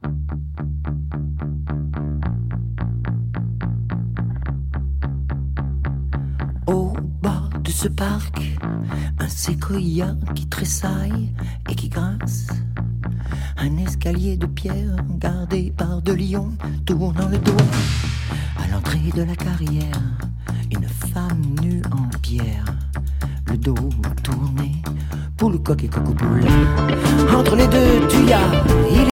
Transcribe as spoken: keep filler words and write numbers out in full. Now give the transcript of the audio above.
Au bord de ce parc, un séquoia qui tressaille et qui grince. Un escalier de pierre gardé par deux lions tournant le dos. À l'entrée de la carrière, une femme nue en pierre, le dos tourné, poule, coq et coco-poule. Entre les deux tuyas, il